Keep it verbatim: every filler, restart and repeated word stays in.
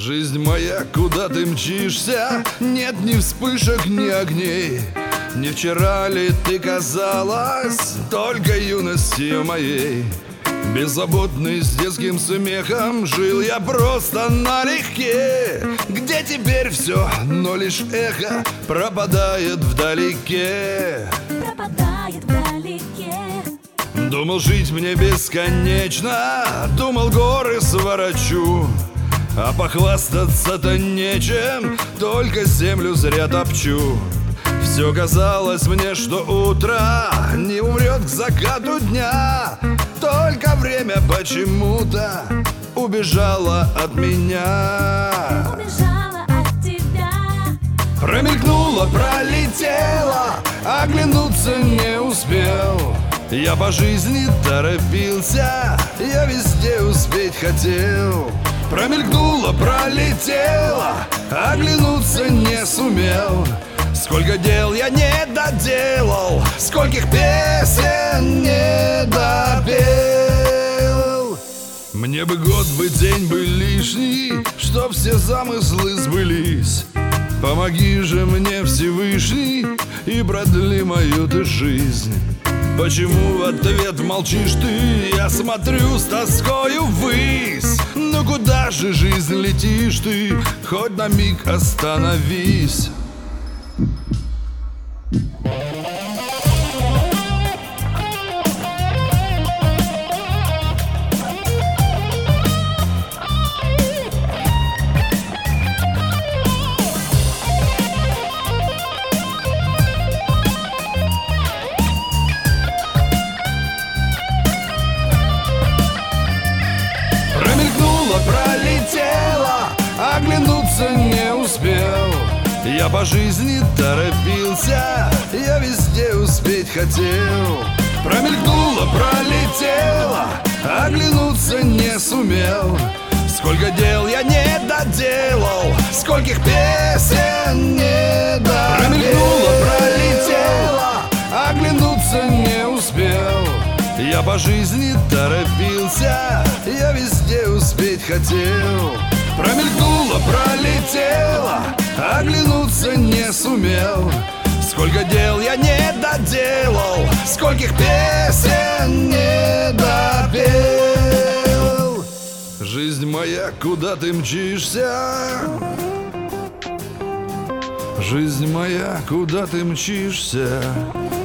Жизнь моя, куда ты мчишься? Нет ни вспышек, ни огней. Не вчера ли ты казалась только юностью моей? Беззаботный, с детским смехом жил я просто налегке. Где теперь все, но лишь эхо пропадает вдалеке. Пропадает вдалеке. Думал, жить мне бесконечно, думал, горы сворочу, а похвастаться-то нечем, только землю зря топчу. Все казалось мне, что утро не умрет к закату дня, только время почему-то убежало от меня. Убежала от тебя. Промелькнула, пролетела, оглянуться не успел. Я по жизни торопился, я везде успеть хотел. Промелькнула, пролетела, оглянуться не сумел. Сколько дел я не доделал, скольких песен не допел. Мне бы год бы, день бы лишний, чтоб все замыслы сбылись. Помоги же мне, Всевышний, и продли мою ты жизнь. Почему в ответ молчишь ты? Я смотрю с тоскою ввысь. Ну куда же, жизнь, летишь ты? Хоть на миг остановись. Пролетела, оглянуться не успел. Я по жизни торопился, я везде успеть хотел. Промелькнула, пролетела, оглянуться не сумел. Сколько дел я не доделал, скольких песен не допел. Промелькнула, пролетела, оглянуться не успел. Я по жизни торопился, я везде успеть хотел. Промелькнула, пролетела, оглянуться не сумел. Сколько дел я не доделал, скольких песен не допел. Жизнь моя, куда ты мчишься? Жизнь моя, куда ты мчишься?